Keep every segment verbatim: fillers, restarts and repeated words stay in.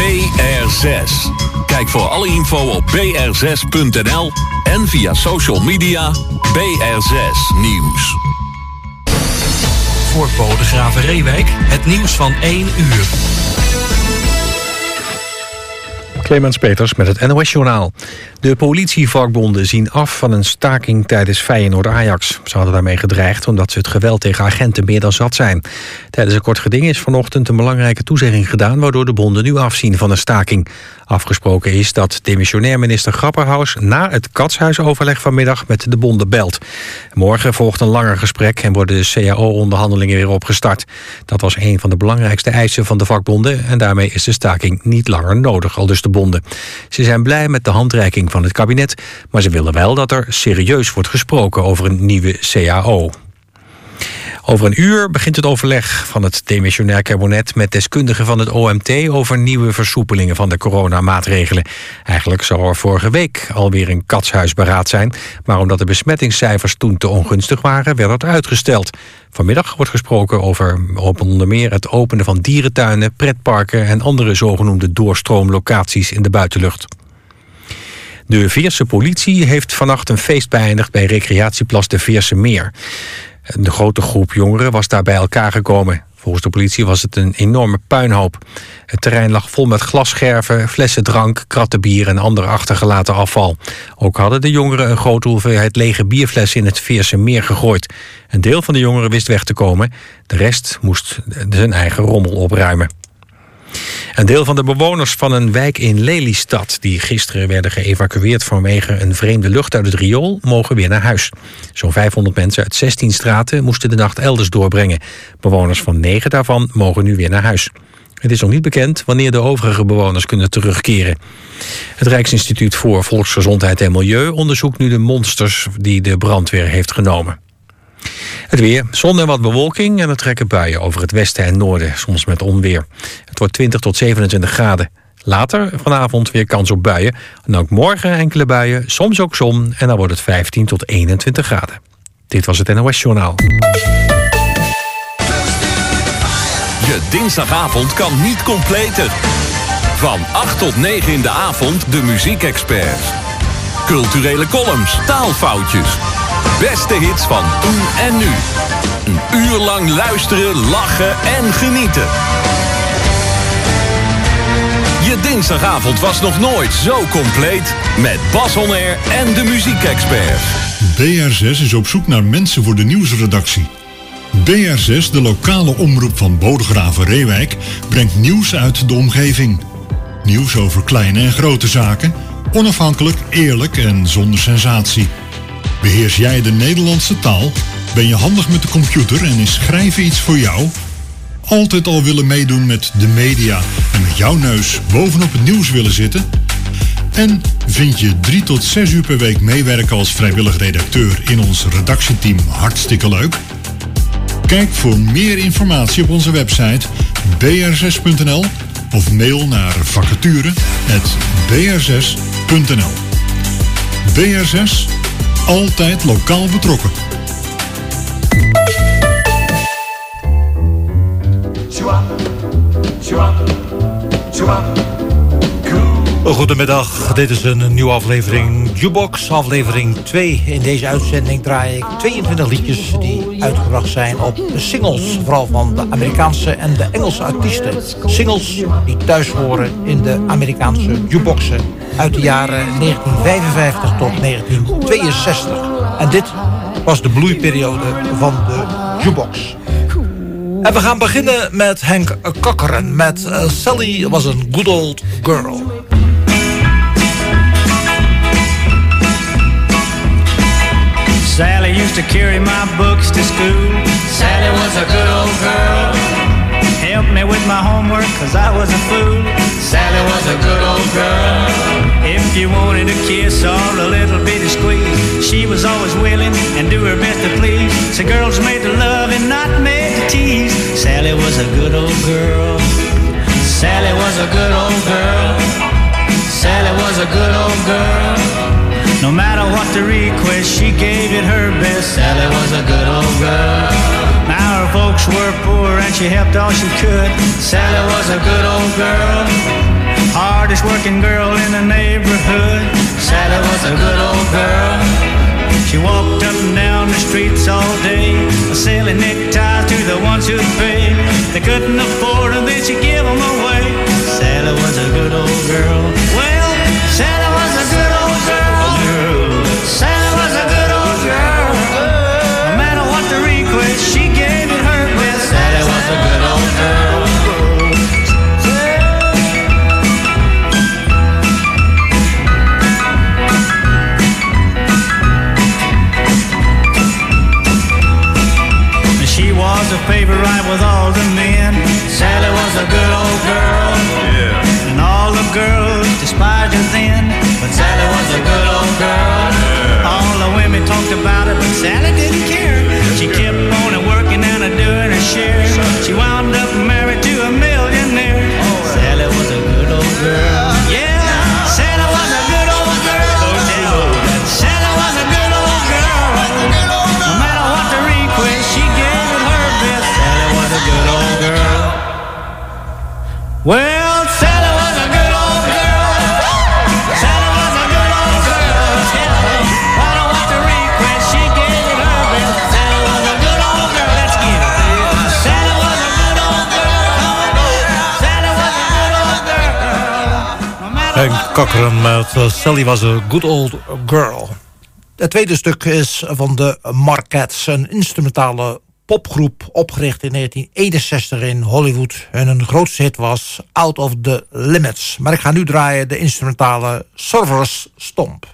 R zes. Kijk voor alle info op b r zes punt n l en via social media B R zes Nieuws. Voor Bodegraven-Reewijk het nieuws van één uur. Clemens Peters met het N O S-journaal. De politievakbonden zien af van een staking tijdens Feyenoord-Ajax. Ze hadden daarmee gedreigd omdat ze het geweld tegen agenten meer dan zat zijn. Tijdens een kort geding is vanochtend een belangrijke toezegging gedaan, waardoor de bonden nu afzien van een staking. Afgesproken is dat demissionair minister Grapperhaus na het katshuisoverleg vanmiddag met de bonden belt. Morgen volgt een langer gesprek en worden de C A O-onderhandelingen weer opgestart. Dat was een van de belangrijkste eisen van de vakbonden en daarmee is de staking niet langer nodig, aldus de bonden. Ze zijn blij met de handreiking van het kabinet, maar ze willen wel dat er serieus wordt gesproken over een nieuwe C A O. Over een uur begint het overleg van het demissionair kabinet met deskundigen van het O M T over nieuwe versoepelingen van de coronamaatregelen. Eigenlijk zou er vorige week alweer een katshuisberaad zijn, maar omdat de besmettingscijfers toen te ongunstig waren, werd het uitgesteld. Vanmiddag wordt gesproken over onder meer het openen van dierentuinen, pretparken en andere zogenoemde doorstroomlocaties in de buitenlucht. De Veerse politie heeft vannacht een feest beëindigd bij recreatieplas de Veerse Meer. De grote groep jongeren was daar bij elkaar gekomen. Volgens de politie was het een enorme puinhoop. Het terrein lag vol met glasscherven, flessen drank, kratten bier en ander achtergelaten afval. Ook hadden de jongeren een grote hoeveelheid lege bierflessen in het Veerse Meer gegooid. Een deel van de jongeren wist weg te komen. De rest moest zijn eigen rommel opruimen. Een deel van de bewoners van een wijk in Lelystad, die gisteren werden geëvacueerd vanwege een vreemde lucht uit het riool, mogen weer naar huis. Zo'n vijfhonderd mensen uit zestien straten moesten de nacht elders doorbrengen. Bewoners van negen daarvan mogen nu weer naar huis. Het is nog niet bekend wanneer de overige bewoners kunnen terugkeren. Het Rijksinstituut voor Volksgezondheid en Milieu onderzoekt nu de monsters die de brandweer heeft genomen. Het weer, zon en wat bewolking en er trekken buien over het westen en noorden, soms met onweer. Het wordt twintig tot zevenentwintig graden. Later vanavond weer kans op buien. En ook morgen enkele buien, soms ook zon en dan wordt het vijftien tot eenentwintig graden. Dit was het N O S-journaal. Je dinsdagavond kan niet completer. Van acht tot negen in de avond de muziekexperts. Culturele columns, taalfoutjes. Beste hits van toen en nu. Een uur lang luisteren, lachen en genieten. Je dinsdagavond was nog nooit zo compleet. Met Bas On Air en de muziekexperts. B R zes is op zoek naar mensen voor de nieuwsredactie. B R zes, de lokale omroep van Bodegraven-Reewijk, brengt nieuws uit de omgeving. Nieuws over kleine en grote zaken. Onafhankelijk, eerlijk en zonder sensatie. Beheers jij de Nederlandse taal? Ben je handig met de computer en is schrijven iets voor jou? Altijd al willen meedoen met de media en met jouw neus bovenop het nieuws willen zitten? En vind je drie tot zes uur per week meewerken als vrijwillig redacteur in ons redactieteam hartstikke leuk? Kijk voor meer informatie op onze website b r zes punt n l of mail naar vacature apenstaartje b r zes punt n l. B R zes, altijd lokaal betrokken. Goedemiddag, dit is een nieuwe aflevering Jukebox, aflevering twee. In deze uitzending draai ik tweeëntwintig liedjes die uitgebracht zijn op singles. Vooral van de Amerikaanse en de Engelse artiesten. Singles die thuis horen in de Amerikaanse jukeboxen uit de jaren negentien vijfenvijftig tot negentien tweeënzestig. En dit was de bloeiperiode van de jukebox. En we gaan beginnen met Henk Cochran met uh, Sally Was a Good Old Girl. Sally used to carry my books to school. Sally was a good old girl. Helped me with my homework cause I was a fool. Sally was a good old girl. If you wanted a kiss or a little bitty squeeze, she was always willing and do her best to please. So girls made to love and not made to tease. Sally was a good old girl. Sally was a good old girl. Sally was a good old girl. No matter what the request, she gave it her best. Sally was a good old girl. Now her folks were poor and she helped all she could. Sally was a good old girl. hardest working girl in the neighborhood. Sally was a good old girl. She walked up and down the streets all day, selling neckties to the ones who'd pay. They couldn't afford them, then she'd give them away. Sally was a good old girl. Well, Sally was a good old girl. Sally was a good old girl. No matter what the request, she gave it her best. Sally was a good old girl. She was a favorite with all the men. Sally was a good old girl. Yeah. And all the girls despised her then. But Sally was a good old girl. Yeah. All the women talked about her, but Sally didn't care. She kept on and working and a doing her share. She wound up married to a millionaire. Sally was a good old girl. Yeah, Sally was a good old girl. Sally was a good old girl. No matter what the request, she gave it her best. Sally was a good old girl. Well, Sally was a good old girl. Sally was a good old girl. Sally, no matter what the request, she gave it her best. Sally was a good old girl. Let's get it. Sally was a good old girl. Sally was a good old girl. No matter Henk Cochran met uh, Sally was a good old girl. Het tweede stuk is van de Marquettes, een instrumentale popgroep opgericht in negentien eenenzestig in Hollywood. En hun grootste hit was Out of the Limits. Maar ik ga nu draaien de instrumentale Surfer's Stomp.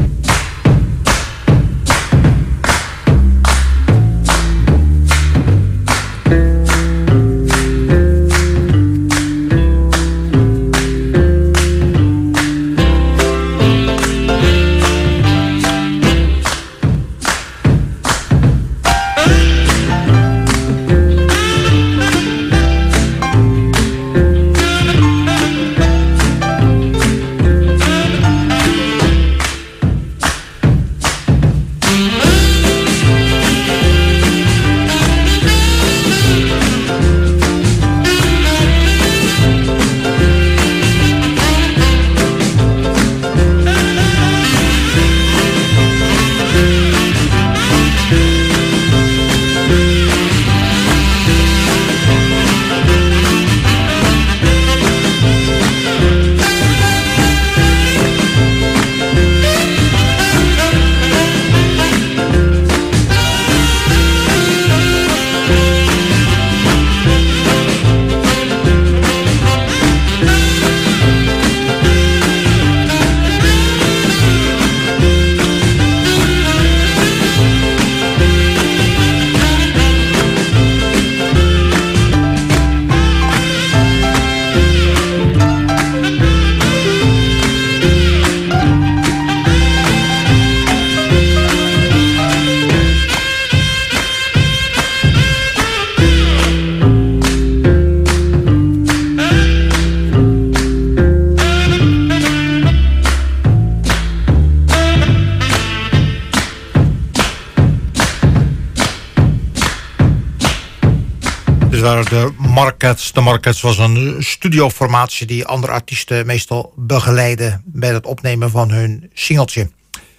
De Marquettes. De Marquettes was een studioformatie die andere artiesten meestal begeleiden bij het opnemen van hun singeltje.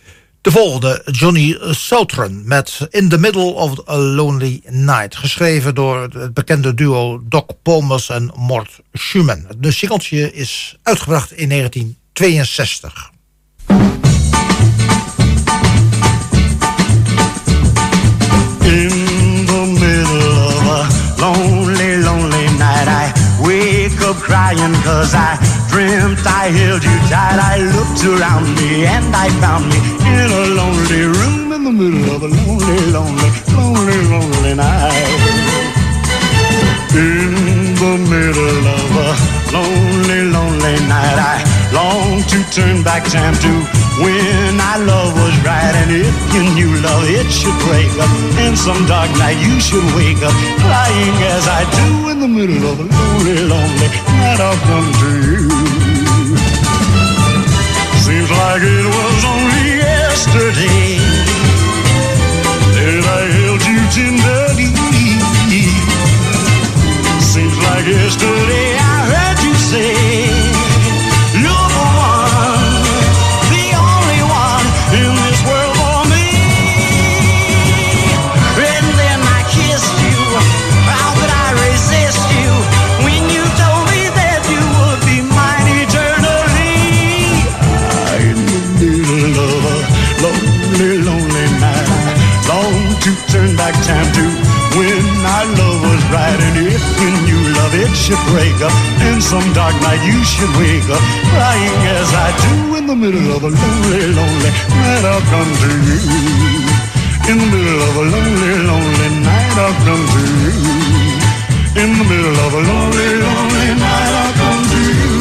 De volgende, Johnny Southern met In the Middle of a Lonely Night. Geschreven door het bekende duo Doc Pomus en Mort Schumann. De singeltje is uitgebracht in negentien tweeënzestig. In the middle of a lonely, lonely night, I wake up crying cause I dreamt I held you tight. I looked around me and I found me in a lonely room in the middle of a lonely, lonely, lonely, lonely night. In the middle of a lonely, lonely night, I long to turn back time to when our love was right. And if you knew love, it should break up. And some dark night you should wake up crying as I do in the middle of a lonely, lonely night. I'll come to you. Seems like it was only yesterday that I held you tenderly. Seems like yesterday I heard you say should break up, and some dark night you should wake up, crying as I do in the middle of a lonely, lonely night. I'll come to you. In the middle of a lonely, lonely night, I'll come to you. In the middle of a lonely, lonely night, I'll come to you.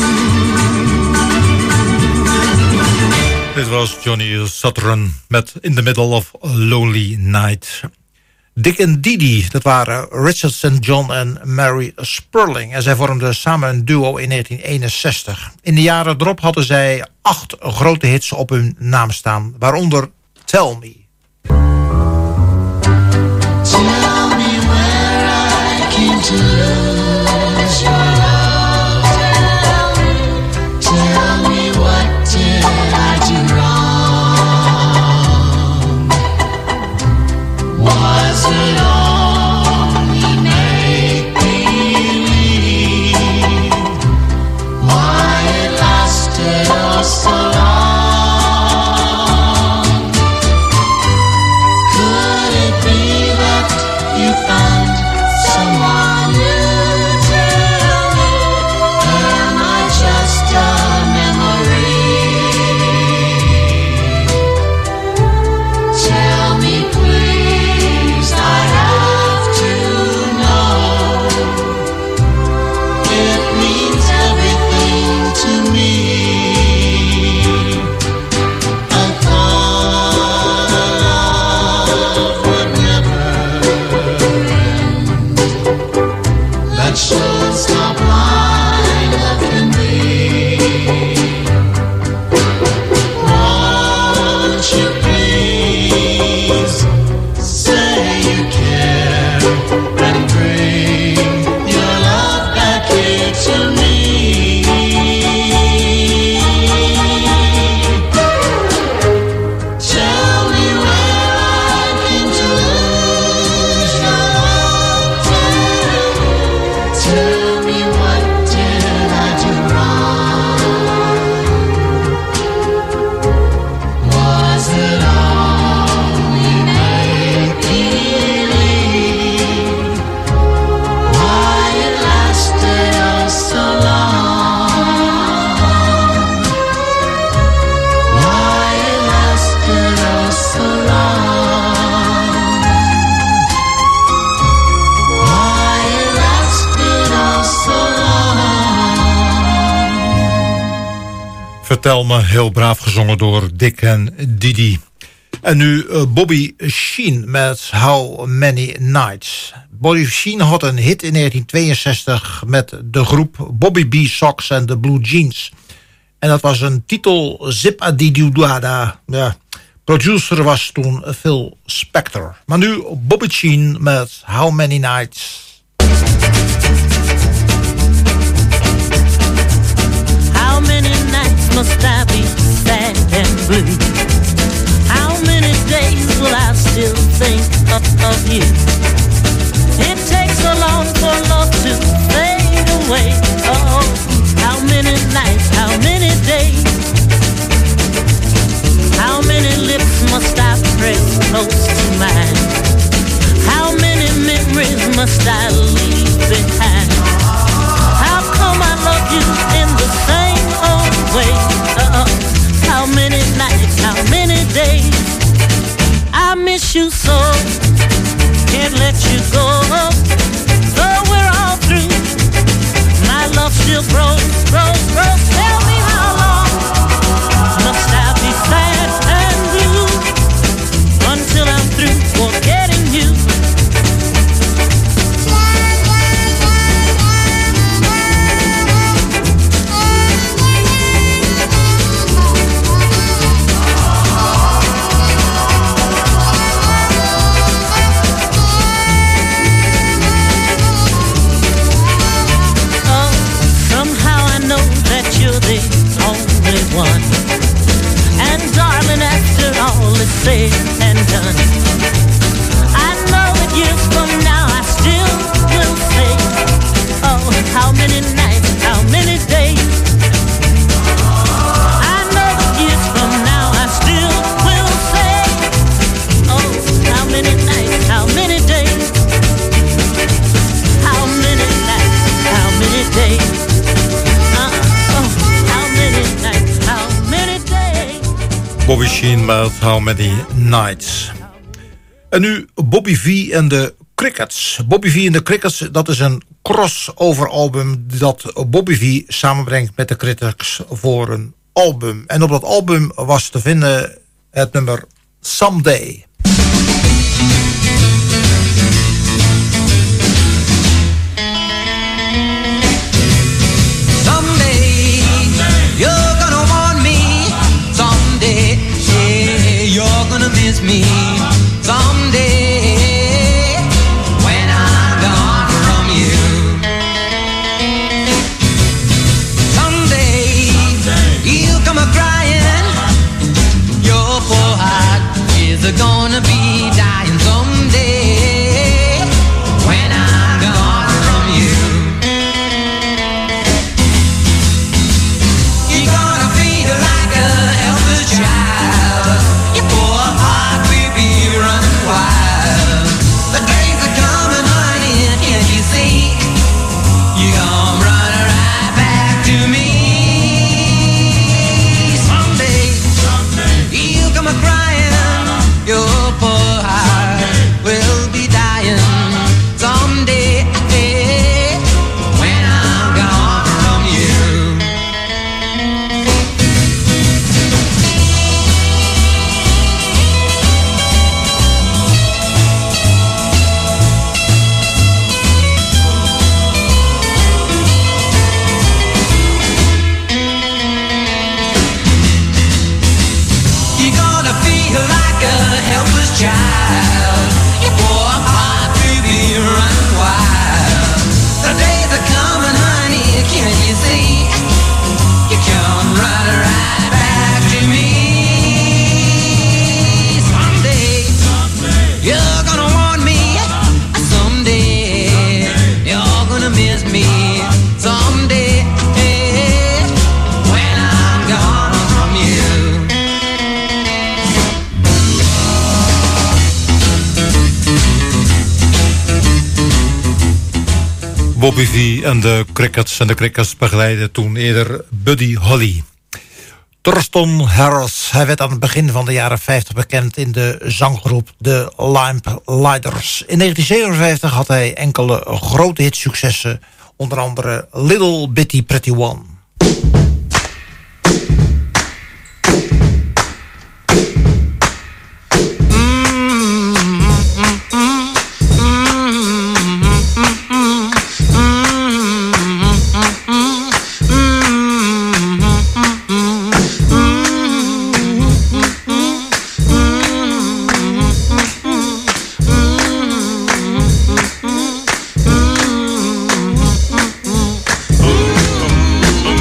Dit was Johnny Sutherland met In the Middle of a Lonely Night. Dick en Didi, dat waren Richard Saint John en Mary Sperling. En zij vormden samen een duo in negentien eenenzestig. In de jaren erop hadden zij acht grote hits op hun naam staan. Waaronder Tell Me. Tell me where I came to lose your love. Tell me what did I do wrong? Was it only make-believe? Why it lasted all so long? Could it be that you found someone new? Tell me, am I just a memory? Tell me please, I have to know. It means everything to me. I thought our love would never end. That shows how blind love can be. Won't you please say you care and bring your love back here to me? Tell me where I came to lose your love. Tell me what did I do wrong? Was it only make-believe? Why it lasted oh so long? Why it lasted oh so long? Why it lasted oh so long? Vertel me, heel braaf gezongen door Dick en Didi. En nu uh, Bobby Sheen met How Many Nights. Bobby Sheen had een hit in negentien tweeënzestig met de groep Bobby B. Sox en de Blue Jeans. En dat was een titel Zip-a-dee-doo-da-da. Ja, producer was toen Phil Spector. Maar nu Bobby Sheen met How Many Nights. How many nights must I be sad and blue? How many days will I still think of, of you? It takes so long for love to fade away. Oh, how many nights, how many days? How many lips must I press close to mine? How many memories must I leave behind? How come I love you in the same old way? Uh, how many nights, how many days? I miss you so, can't let you go. Though we're all through, my love still grows, grows, grows. Tell me how long must I be sad and blue until I'm through forgetting you? Said and done. I know that years from now I still will say, oh, how many nights, how many days. I know that years from now I still will say, oh, how many nights, how many days. How many nights, how many Bobby Sheen met How Many Nights. En nu Bobby V en de Crickets. Bobby V en de Crickets, dat is een crossover album dat Bobby V samenbrengt met de Crickets voor een album. En op dat album was te vinden het nummer Someday. Miss me someday when I'm gone from you. Someday you'll come a crying. Your poor heart is gonna be dying someday when I'm gone from you. You're gonna feel like a helpless child. Your poor heart will be running wild. The days are coming, honey, can't you see? You're gonna run right back to me. Someday, someday you'll come a crying. Your poor heart will be dying. Someday, when I'm gone from you. You're gonna feel like a helpless child. Your poor heart will be running wild. The days are coming, honey, can you see? You come running right back to me. Someday, you're gonna want me. Someday, you're gonna miss me. Someday, when I'm gone from you. Bobby V en de Crickets. En de Crickets begeleiden toen eerder Buddy Holly. Thurston Harris, hij werd aan het begin van de jaren vijftig bekend in de zanggroep The Lamplighters. In negentien zevenenvijftig had hij enkele grote hitsuccessen, onder andere Little Bitty Pretty One. Ooh.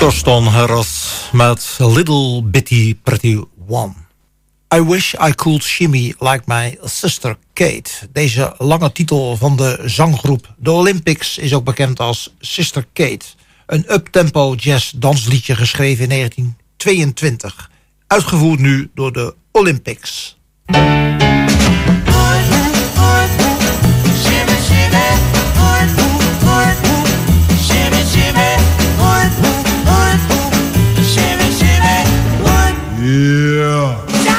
Thorsten Harris met Little Bitty Pretty One. I wish I could shimmy like my sister Kate. Deze lange titel van de zanggroep The Olympics is ook bekend als Sister Kate. Een uptempo jazz dansliedje geschreven in negentien tweeëntwintig. Uitgevoerd nu door de Olympics. Yeah.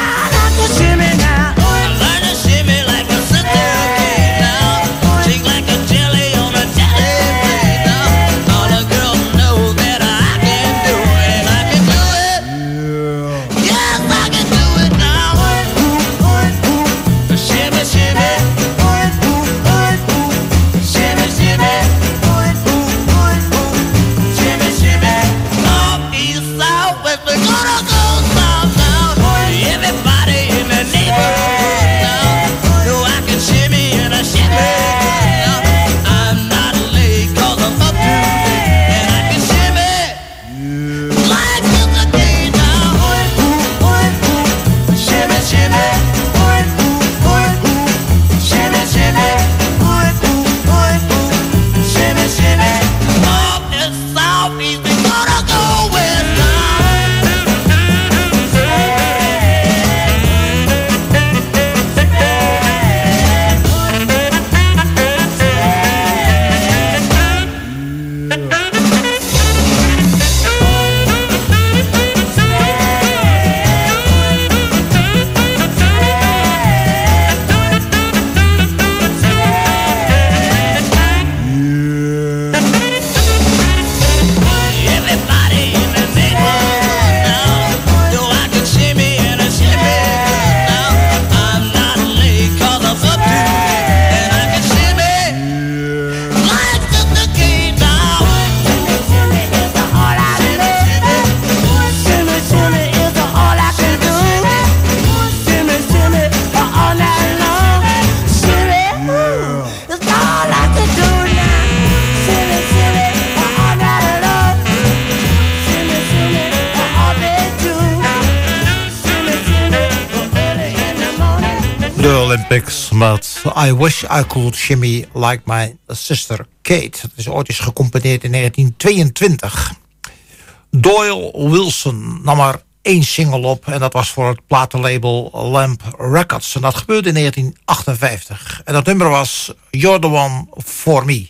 Met I Wish I Could Shimmy Like My Sister Kate. Het is ooit eens gecomponeerd in negentien tweeëntwintig. Doyle Wilson nam er één single op en dat was voor het platenlabel Lamp Records. En dat gebeurde in negentien achtenvijftig. En dat nummer was You're the One For Me.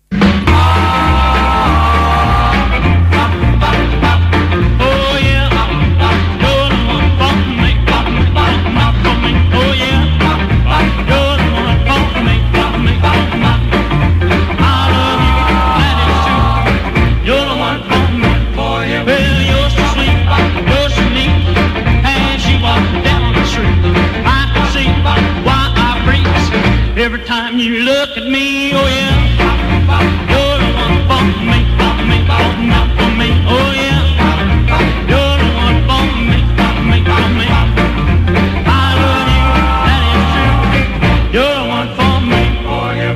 Every time you look at me, oh yeah, you're the one for me, for me, for me, for me, oh yeah, you're the one for me, for me, for me. I love you, that is true. You're the one for me, oh yeah.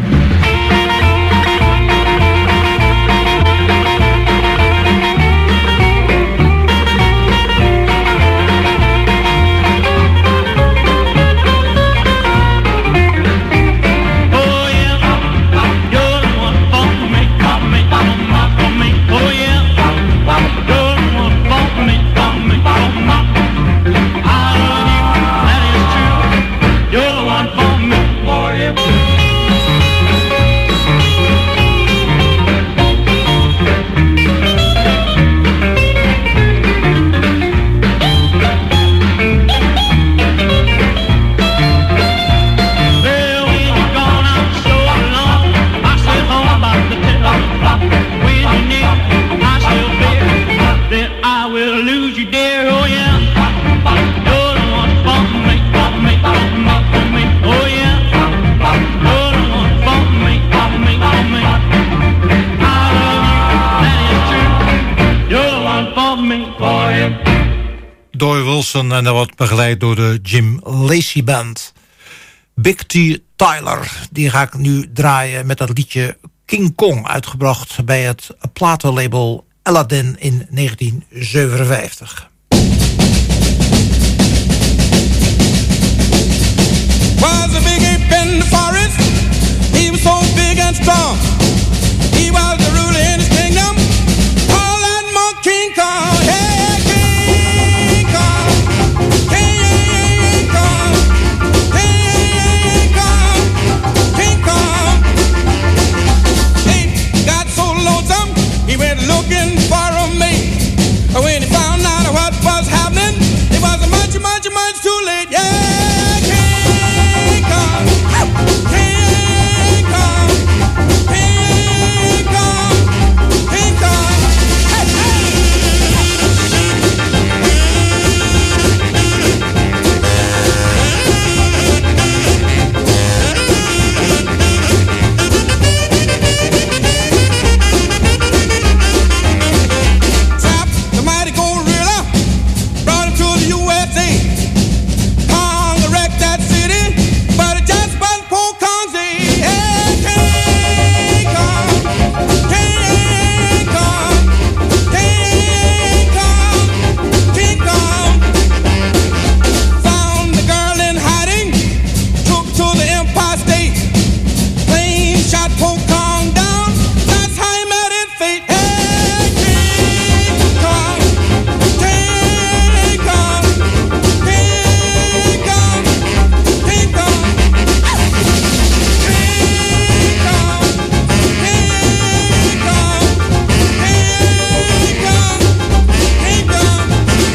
Doyle Wilson en dat wordt begeleid door de Jim Lacey Band. Big T. Tyler, die ga ik nu draaien met dat liedje King Kong, uitgebracht bij het platenlabel Aladdin in negentien zevenenvijftig. Was a big ape in the forest. He was so big and strong. He was the ruler in his kingdom. All that monkey King Kong. Hey, King Kong. King Kong. King Kong. King Kong. He got so lonesome, he went looking for a mate. When he found out what was happening, it was much, much, much too late. Yeah, King Kong. King Kong. King Kong. King Kong. Hey, hey. Trap, the mighty gorilla, brought him to the U S A. Kong wrecked that city, but it just wasn't poor Kong's day. Hey, King Kong, King Kong, King Kong, King Kong. Found the girl in hiding, took her to the Empire State. Plane shot poor Kong down, that's how he met his fate. Hey, King Kong, King Kong, King Kong, King Kong. King Kong, King Kong, King Kong, King Kong.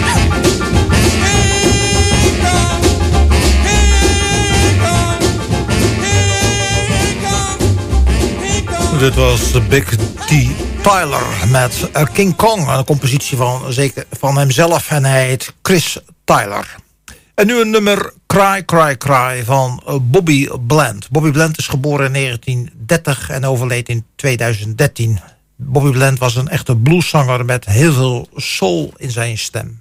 King Kong, King Kong, King Kong, King Kong. Dit was Big T. Tyler met uh, King Kong. Een compositie van, zeker van hemzelf. En hij heet Chris Tyler. En nu een nummer Cry, Cry, Cry van uh, Bobby Bland. Bobby Bland is geboren in negentien dertig en overleed in tweeduizend dertien. Bobby Bland was een echte blueszanger met heel veel soul in zijn stem.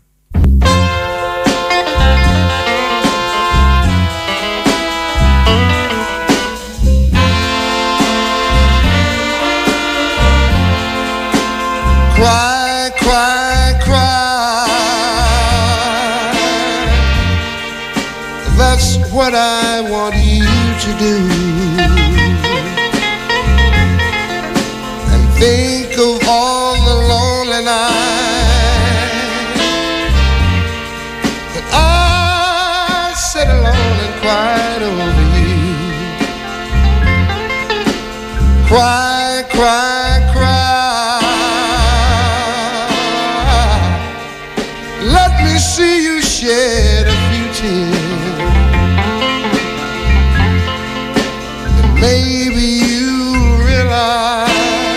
Cry, cry, cry. That's what I want you to do. And think of all the lonely nights that I sat alone and cried over you. Cry, cry, cry. Let me see you shed a few tears. And maybe you'll realize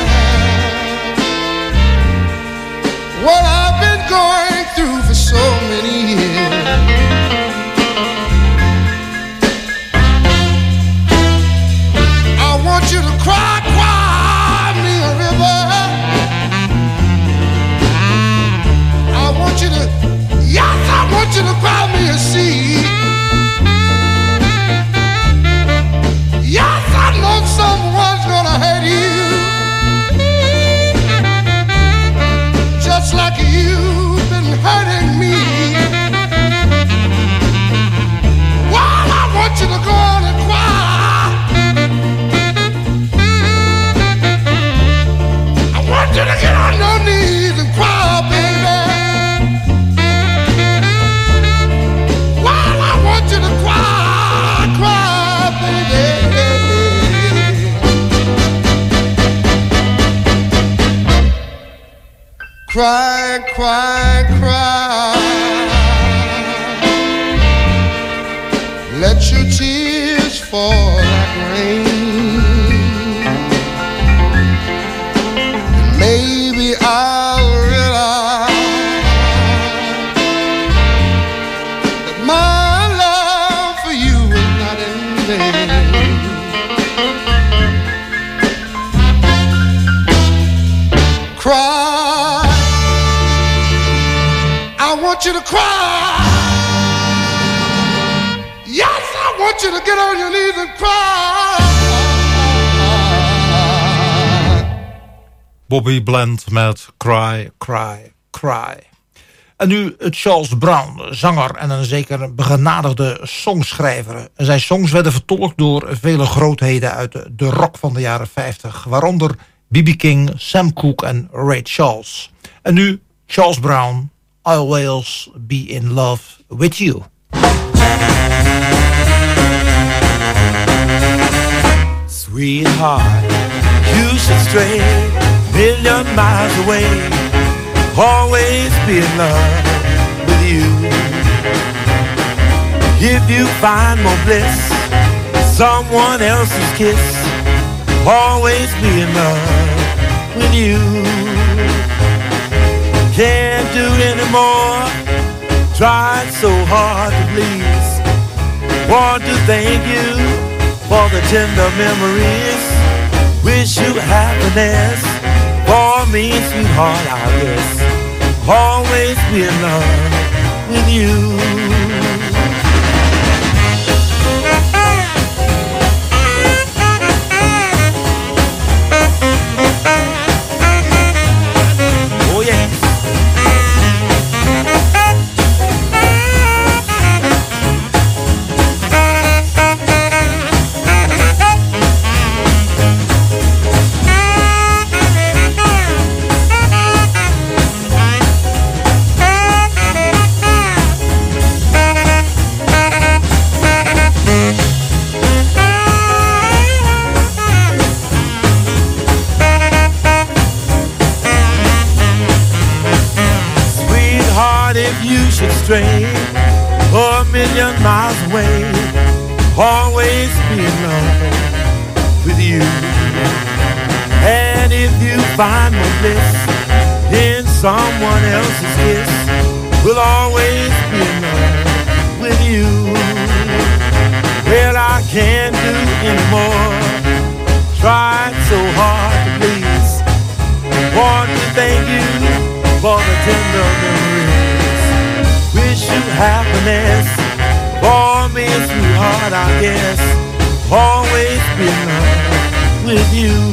what I've been going through for so many years. I want you to cry, cry me a river. I want you to, yes, I want you to cry me a sea. Yes, I know someone's gonna hurt you, just like you've been hurting me. Well, I want you to go on and cry. I want you to get on your knees and cry, baby. Well, I want you to cry, cry, baby. Cry, cry, cry. Let your tears fall like rain. And maybe I'll realize that my love for you is not in vain. Cry, I want you to cry. Yes, I want you to get on your knees and cry. Bobby Bland met Cry, Cry, Cry. En nu Charles Brown, zanger en een zeker begenadigde songschrijver. Zijn songs werden vertolkt door vele grootheden uit de, de rock van de jaren vijftig. Waaronder B B King, Sam Cooke en Ray Charles. En nu Charles Brown, I'll always be in love with you. Sweetheart, you should stray million miles away. Always be in love with you. If you find more bliss, someone else's kiss, always be in love with you. Can't do it anymore, tried so hard to please. Want to thank you for the tender memories. Wish you happiness. For me, sweetheart, I guess always be in love with you. Oh yeah. Stray a million miles away, always be in love with you. And if you find more bliss in someone else's kiss, we'll always be in love with you. Well, I can't do anymore, tried so hard to please. Want to thank you for the tender memories. Wish you happiness. For me, sweetheart, I guess always be in love with you.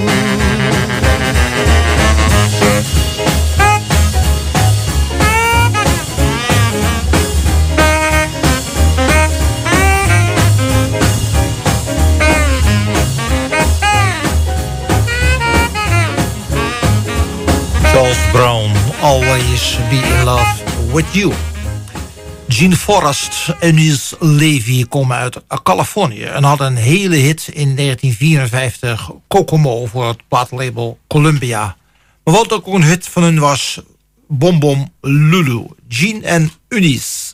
Charles Brown, always be in love with you. Gene Forrest en Eunice Levy komen uit Californië en hadden een hele hit in negentien vierenvijftig, Kokomo, voor het plaatlabel Columbia. Maar wat ook een hit van hun was, Bom Bom Lulu. Gene en Eunice.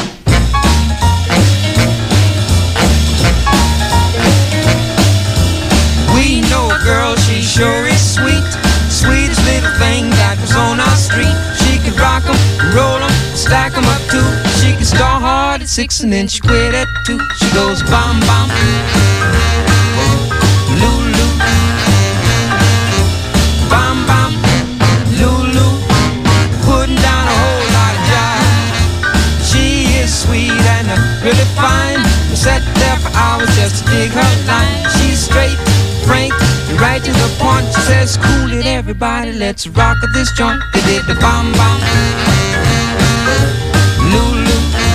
We know a girl, she sure is sweet. Sweetest little thing that was on our street. She could rock 'em, roll 'em, stack 'em up too. She could start hard at six and then she quit at two. She goes bam bam, Lulu, bam bam, Lulu, putting down a whole lot of jive. She is sweet and really fine. We sat there for hours just to dig her line. She's straight, frank, right to the point. She says, cool it everybody, let's rock at this joint. They did the bam bam, Lulu,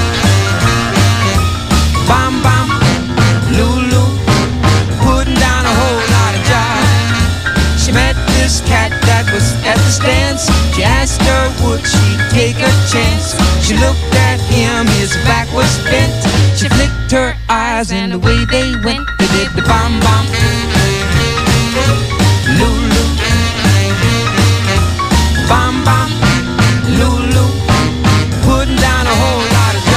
bam bam, Lulu, putting down a whole lot of jive. She met this cat that was at the stands. She asked her would she take a chance. She looked at him, his back was bent. She flicked her eyes and away they went. They did the bam bam, Lulu, bam bam, Lulu, putting down a whole lot of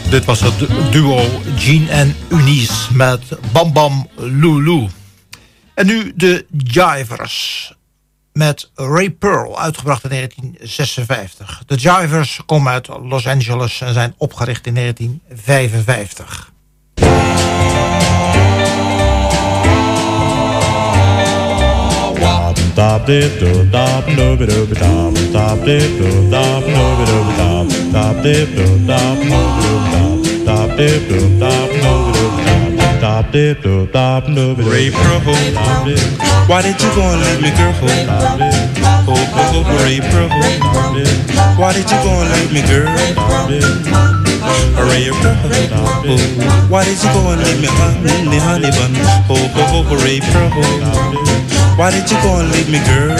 Dit was het duo Gene en Eunice met Bam Bam Lulu. En nu de Jivers met Ray Pearl, uitgebracht in negentien zesenvijftig. De Jivers komen uit Los Angeles en zijn opgericht in negentien vijfenvijftig. Stop it, do stop, no bit of stop, stop it, do stop, no bit of stop, stop it, do stop, no bit of stop, stop it, do stop, no bit of stop, stop it, do stop, no bit of Ray Pearl, stop it. Why did you go and leave me, girl? Stop it. Oh, oh, oh, Ray Pearl, stop it. Why did you go and leave me, girl? Stop it. Ray Pearl, stop it. Why did you go and leave me, honey, honey bun? Oh, oh, oh, Ray Pearl, stop it. Why did you go and leave me, girl?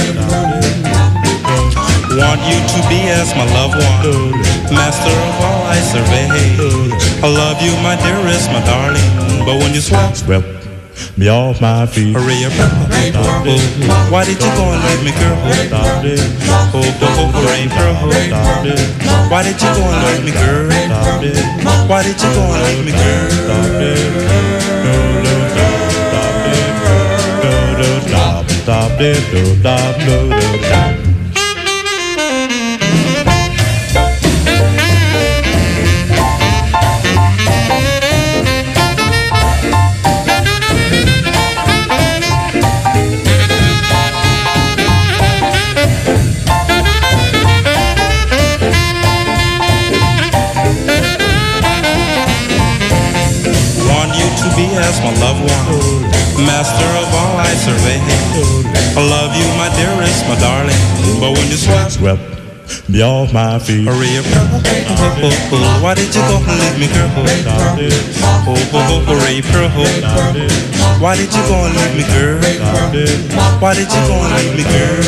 Want you to be as my loved one, master of all I survey. I love you, my dearest, my darling, but when you swept, swept me off my feet. Hurry up, stop it. Why did you go and leave me, girl? Stop it. Oh, oh, oh, hurry up, stop it. Why did you go and leave me, girl? Stop it. Why did you go and leave me, girl? Stop it. No, no, stop, stop it. No, no, stop, stop it. No, stop, no, no, stop. As my loved one, master of all I survey. I love you, my dearest, my darling, but when you swept, swept me off my feet. Hurry up, oh, oh, oh, why did you go and leave me, girl? Oh, oh, oh, hurry up, oh, why did you go and leave me, girl? Why did you go and leave me, girl?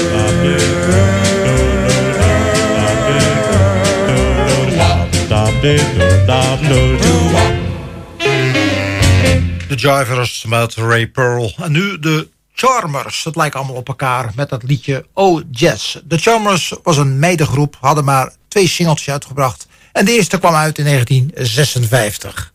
Stop it, stop, no, no. De Jivers met Ray Pearl. En nu de Charmers. Het lijkt allemaal op elkaar met dat liedje Oh Jazz. De Charmers was een meidengroep, hadden maar twee singeltjes uitgebracht. En de eerste kwam uit in negentien zesenvijftig.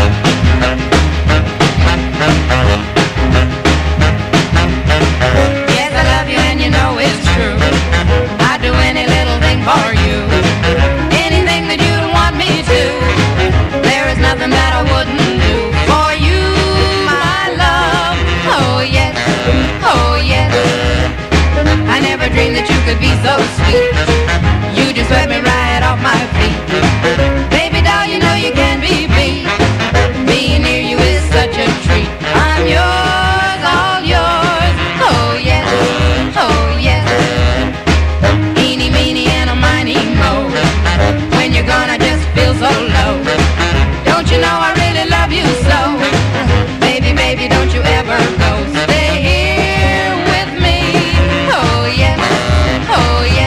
Yes, I love you and you know it's true. I'd do any little thing for you. Anything that you want me to. There is nothing that I wouldn't do for you, my love. Oh yes, oh yes. I never dreamed that you could be so sweet. You just swept me right off my feet. Baby doll, you know you can be beat. Being near you is such a treat. I'm yours, all yours. Oh yes, oh yes. Eeny, meeny, and a miny, mo. When you're gone, I just feel so low. Don't you know I really love you so? Baby, baby, don't you ever go. Stay here with me. Oh yes, oh yes.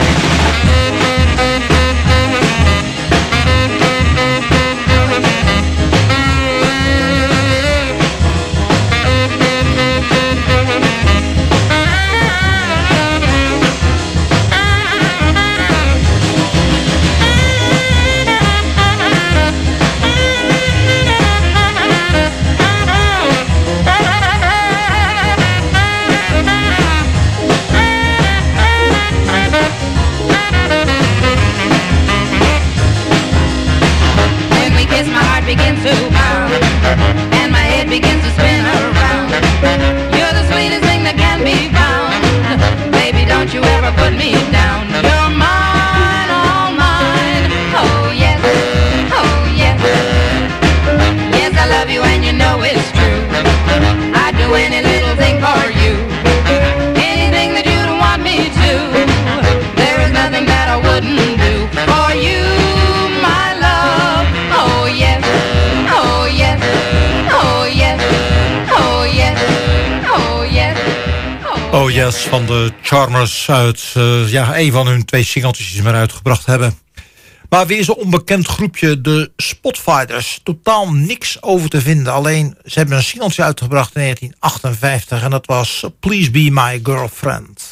Begins to bound, and my head begins to spin around. You're the sweetest thing that can be found. Baby, don't you ever put me down. You're mine, all mine. Oh yes, oh yes. Yes, I love you and you know it's true. I'd do any little thing for you. Anything that you'd want me to. There is nothing that I wouldn't do for you, my love. Oh yes. Oh yes, oh yes, oh yes, oh yes. Oh yes, van de Charmers uit uh, ja, een van hun twee singeltjes die ze maar uitgebracht hebben. Maar weer zo'n onbekend groepje, de Spotfighters. Totaal niks over te vinden. Alleen, ze hebben een singeltje uitgebracht in negentien achtenvijftig. En dat was Please Be My Girlfriend.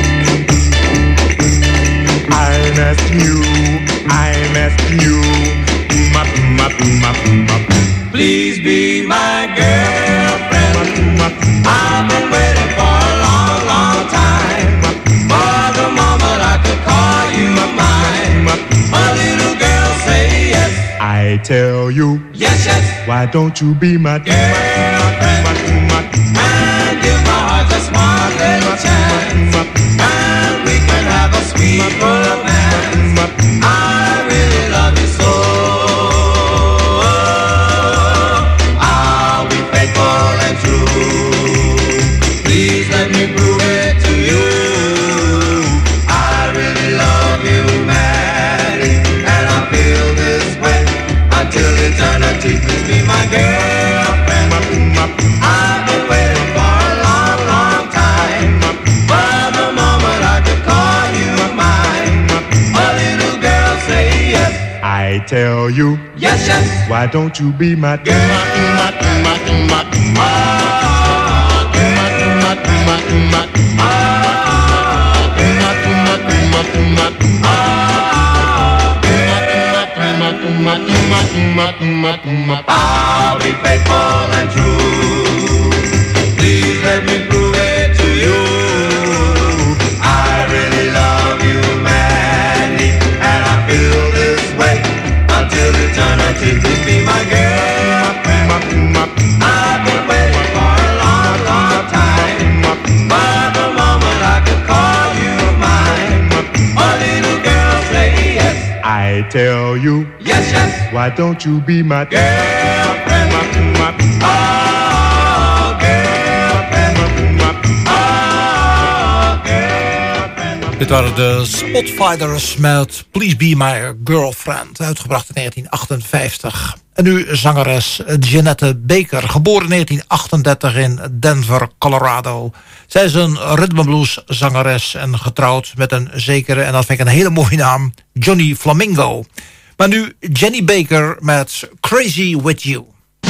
I'm asking you, I'm asking you. I tell you, Yes, yes. why don't you be my Girlfriend. And give my heart a small little chance. And we can have a sweet romance. I really love you so. I'll be faithful and true. Please let me prove it to you. I really love you, madly, and I feel this way until eternity. Please be my girlfriend. I've been waiting for a long, long time for the moment I could call you mine. A little girl, say yes. I tell you, Yes, yes. why don't you be my I'll be faithful and true. Please let me prove it to you. I really love you madly, and I feel this way until eternity. Please be my girlfriend. I've been waiting for a long, long time for the moment I could call you mine. A little girl, say yes. I tell you, Yes, yes. why don't you be my Girlfriend. Oh, girlfriend. Oh, girlfriend. Dit waren de Spotfighters met Please Be My Girlfriend, uitgebracht in negentien achtenvijftig. En nu zangeres Jeanette Baker, geboren in negentien achtendertig in Denver, Colorado. Zij is een rhythm and blues zangeres en getrouwd met een zekere, en dat vind ik een hele mooie naam, Johnny Flamingo. Maar nu Jenny Baker met Crazy With You.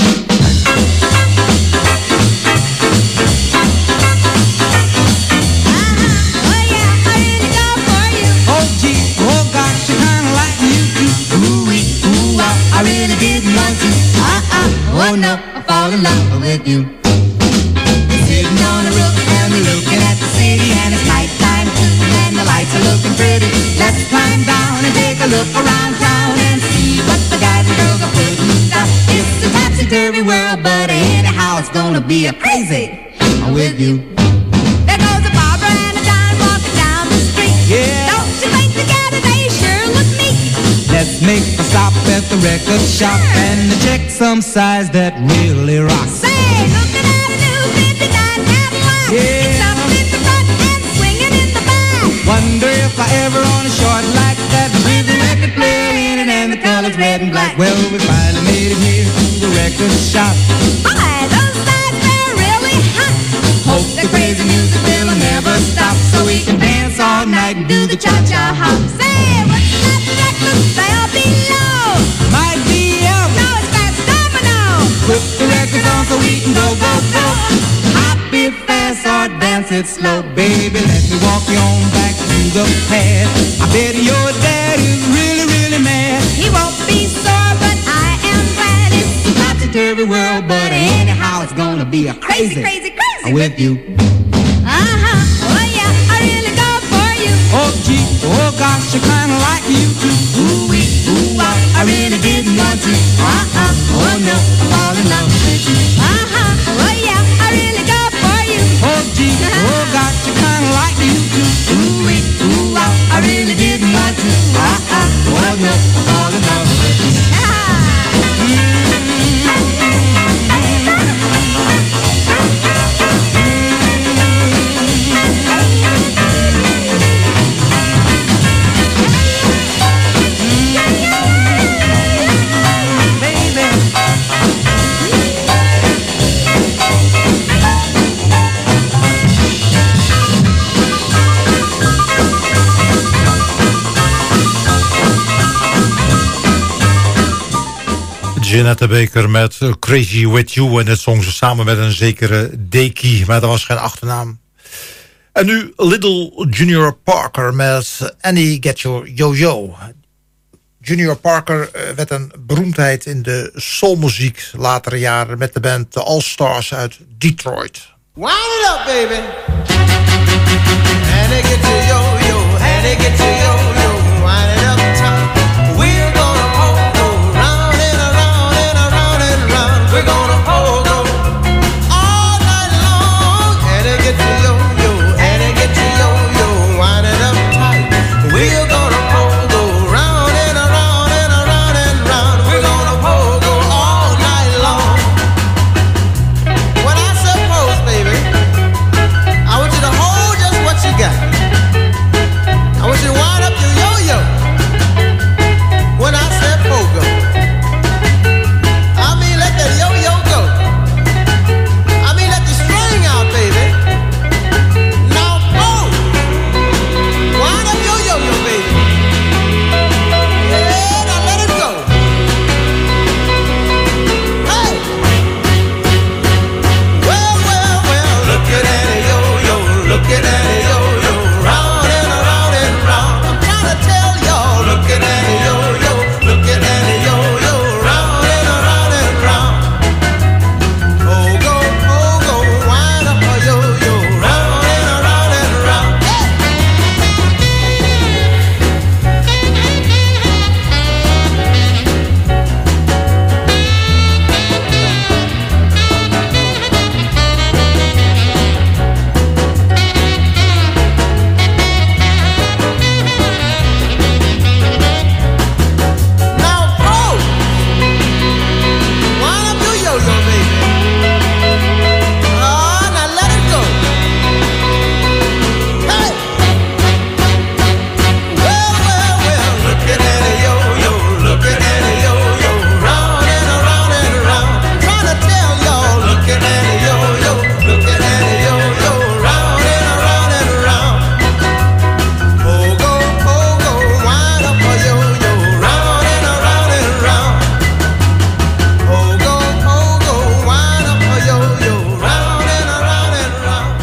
Oh gee, oh gosh, you kinda like you too. Ooh wee, ooh ah, I really didn't want to. Ah ah, oh no, I fall in love with you. We're sitting on a roof and we're looking at the city, and it's nighttime too, and the lights are looking pretty. Let's climb down and take a look around town and see what the guys and girls are putting down. It's a topsy-turvy world, but anyhow it's gonna be a crazy with you. There goes a Barbara and a John walking down the street. Yeah. Don't you think together they sure look neat? Let's make a stop at the record shop and check some size that really rocks. Say, look at that new fifty-nine Cadillac. Yeah. It's up in the front and swinging in the back. Wonder if I ever own a short like that with a record player in it and the colors red and black. Well, we finally made it here to the record shop. Boy, those guys, they're really hot. Hope the crazy music will never stop so we can dance all night and do the cha-cha hop. Say, what's that record there below? Might be up. No, it's Fats Domino. Put the records on so we can go, go, go. Hop it fast or dance it slow. Baby, let me walk you on back to the past. I bet your dad is really, really mad. He won't be sore, but I am glad. It's It's a topsy-turvy world, but anyhow it's gonna be a crazy, crazy, crazy, crazy with you. Uh-huh, oh yeah, I really go for you. Oh gee, oh gosh, I kinda like you too. Ooh wee, ooh ah, I really didn't want to. Uh-uh, oh no, I fall in love with you. Uh-huh, oh yeah, I really go for you. Oh gee, oh gosh, I kinda like you too. Ooh wee, ooh ah, I really didn't want to. Uh-uh, oh no, I fall in love with you. Jeanette Baker met Crazy With You. En dat zong ze samen met een zekere Deki, maar dat was geen achternaam. En nu Little Junior Parker met Annie Get Your Yo-Yo. Junior Parker werd een beroemdheid in de soulmuziek latere jaren met de band The All Stars uit Detroit. Wind it up, baby. Annie get your yo-yo, Annie get your yo-yo. Wind it up top. We're gonna all go round and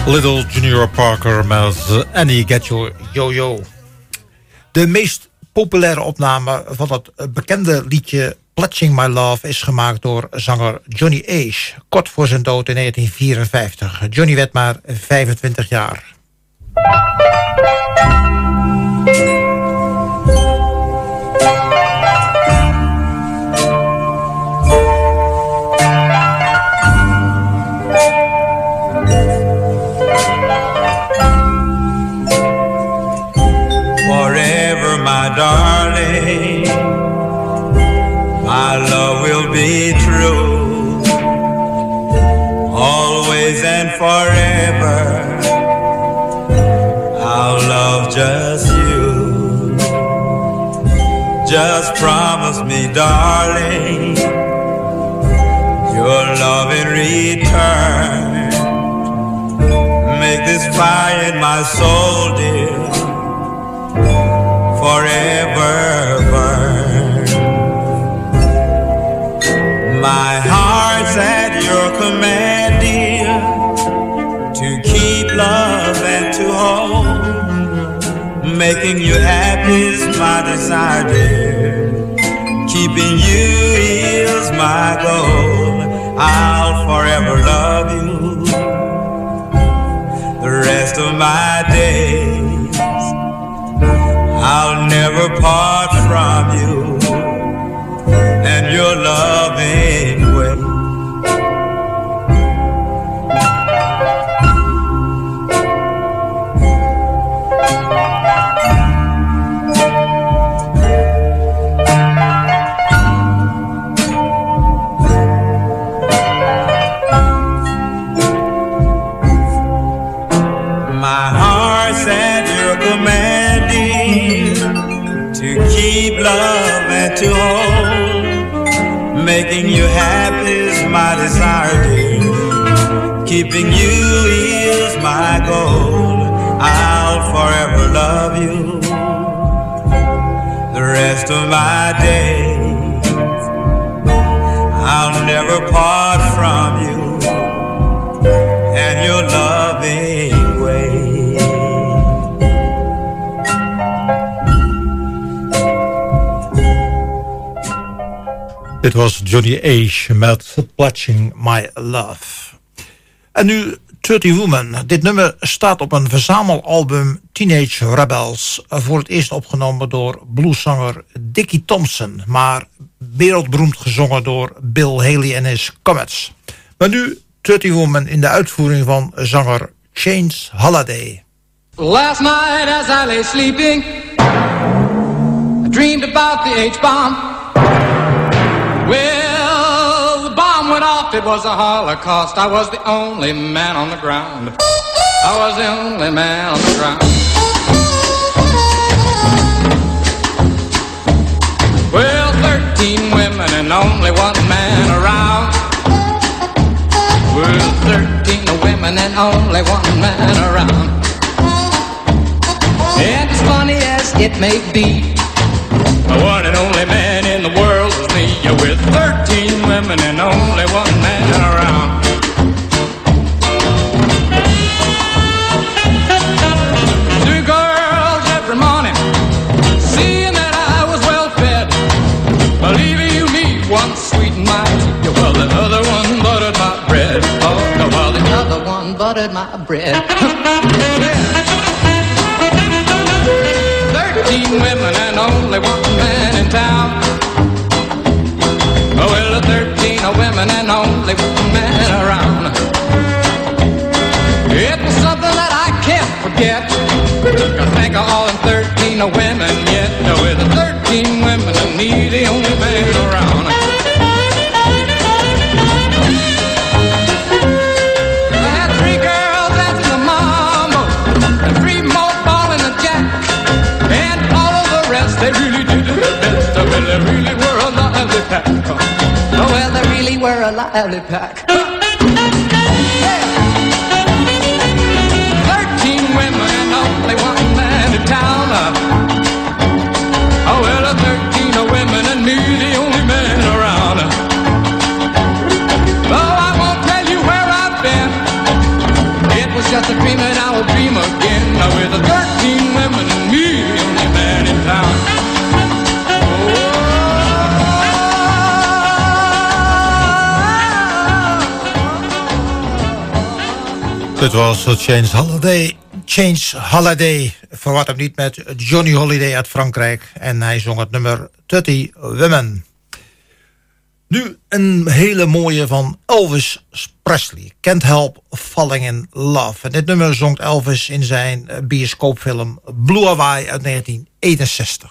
Little Junior Parker met Annie Get Your Yo-Yo. De meest populaire opname van het bekende liedje Pledging My Love is gemaakt door zanger Johnny Ace, kort voor zijn dood in negentien vierenvijftig. Johnny werd maar vijfentwintig jaar. Forever, my darling, my love will be true, always and forever. I'll love just you. Just promise me, darling, your love in return. Make this fire in my soul, dear, forever burn. My heart's at your command, dear, to keep love and to hold. Making you happy is my desire, dear. Keeping you is my goal. I'll forever love you the rest of my days. I'll never part from you and your loving way. My heart's at your command, dear, to keep love and to hold. Making you happy is my desire, dear. Keeping you is my goal. I'll forever love you the rest of my days. I'll never part from you and your loving way. Dit was Johnny Ace met Pledging My Love. En nu thirty Women. Dit nummer staat op een verzamelalbum Teenage Rebels. Voor het eerst opgenomen door blueszanger Dickie Thompson, maar wereldberoemd gezongen door Bill Haley en his Comets. Maar nu thirty Women in de uitvoering van zanger Chains Holiday. Last night as I lay sleeping, I dreamed about the H-bomb. Well, the bomb went off, it was a holocaust. I was the only man on the ground. I was the only man on the ground. Well, thirteen women and only one man around. Well, thirteen women and only one man around. And as funny as it may be, the one and only man in the world was me. With thirteen women and only one man around. Two girls every morning, seeing that I was well fed, believing you me, one sweetened my tea, while the other one buttered my bread. Oh, no, while the other one buttered my bread. Thirteen women and only one man in town. Oh, well, thirteen women and only one man around. It was something that I can't forget. I think of all them thirteen women yet. With thirteen women and me, the only man around. I had three girls dancing the mambo, and three more balling the jack, and all of the rest, they really did their best. Well, they really were a lively pack. Oh, well, they really were a lively pack. Hey. Thirteen women and only one man in town. Oh, well, thirteen women and me, the only man around. Oh, I won't tell you where I've been. It was just a Dit was Change Holiday. Change Holiday. Verward hem niet met Johnny Holiday uit Frankrijk. En hij zong het nummer dertig Women. Nu een hele mooie van Elvis Presley. Can't Help Falling in Love. En dit nummer zongt Elvis in zijn bioscoopfilm Blue Hawaii uit negentien eenenzestig.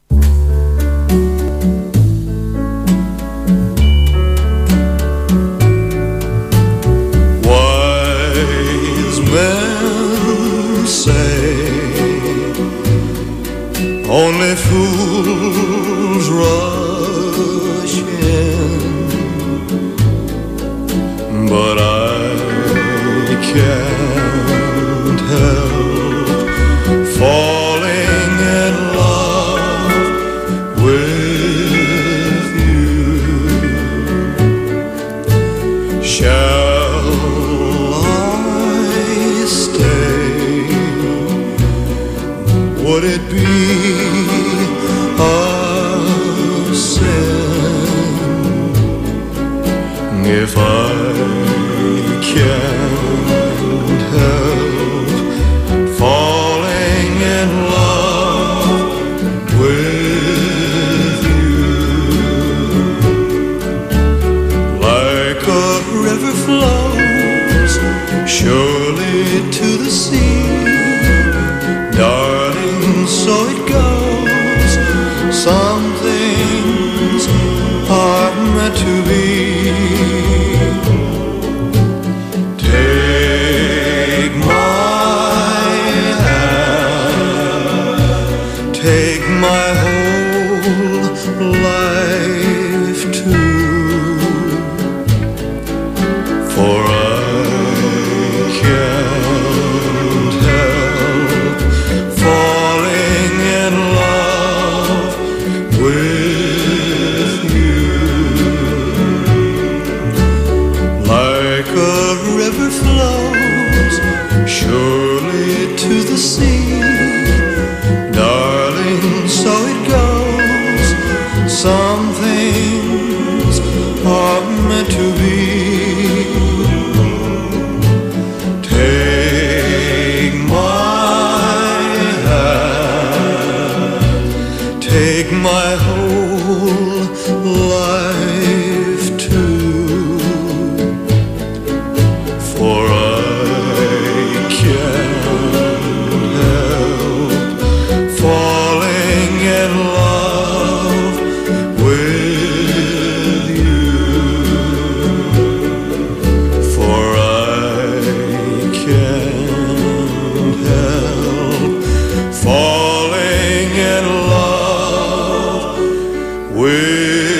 Wise men say only fools rush in, but I can't help falling in love with you. Shall I stay? Would it be a sin if I can't help falling in love with you? Like a river flows surely to the sea, darling, so it goes. Some things are meant to be. Take my hand, take my whole life too, for I can't help falling in love with you. Like a river flows surely to the sea, darling, so it goes. Some things are meant to be. Take my hand, take my whole life too, for I can't help falling in love with you, for I can't help falling in love with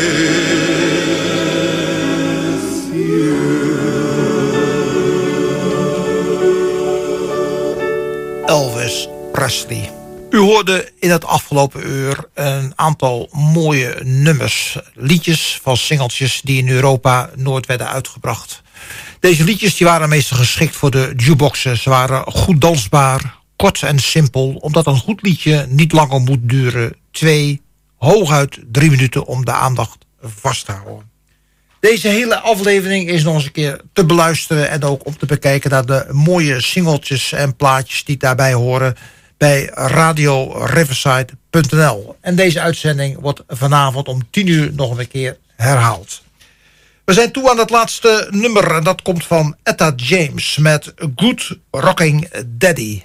Elvis Presley. U hoorde in het afgelopen uur een aantal mooie nummers. Liedjes van singeltjes die in Europa nooit werden uitgebracht. Deze liedjes die waren meestal geschikt voor de jukeboxen. Ze waren goed dansbaar, kort en simpel. Omdat een goed liedje niet langer moet duren. Twee, hooguit drie minuten om de aandacht vast te houden. Deze hele aflevering is nog eens een keer te beluisteren en ook om te bekijken naar de mooie singeltjes en plaatjes die daarbij horen bij radio riverside punt n l. En deze uitzending wordt vanavond om tien uur nog een keer herhaald. We zijn toe aan het laatste nummer en dat komt van Etta James met Good Rocking Daddy.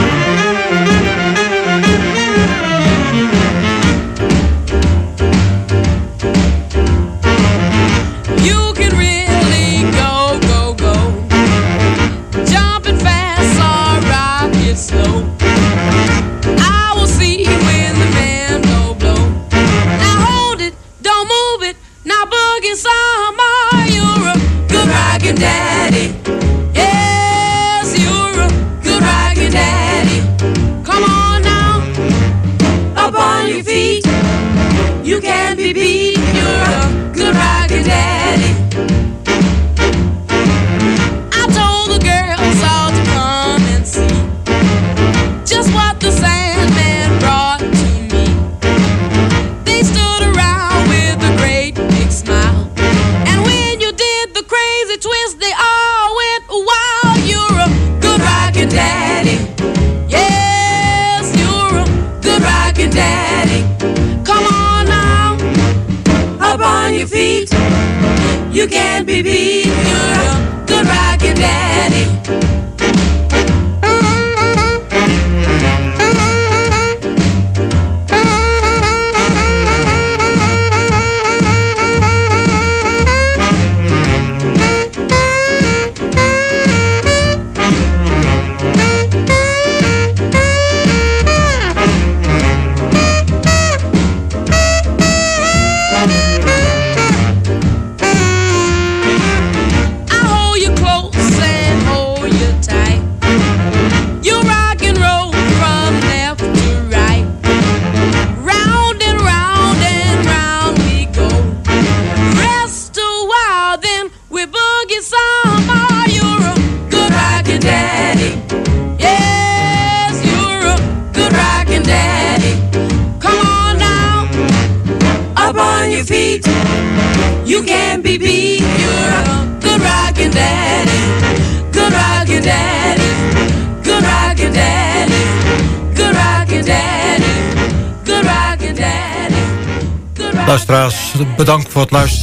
You can really go, go, go. Jumping fast or rocking slow. I will see when the man blow, blow. Now hold it, don't move it. Now boogie some more. You're a good rockin' daddy. Yes, you're a good rockin' daddy. Come your feet. You can't be beat. You're a good rockin' daddy. You can't be beat. You're a good rockin' daddy. Good rockin' daddy. Good rockin' daddy. Good rockin' daddy. Good rockin' daddy. Luisteraars, bedankt voor het luisteren.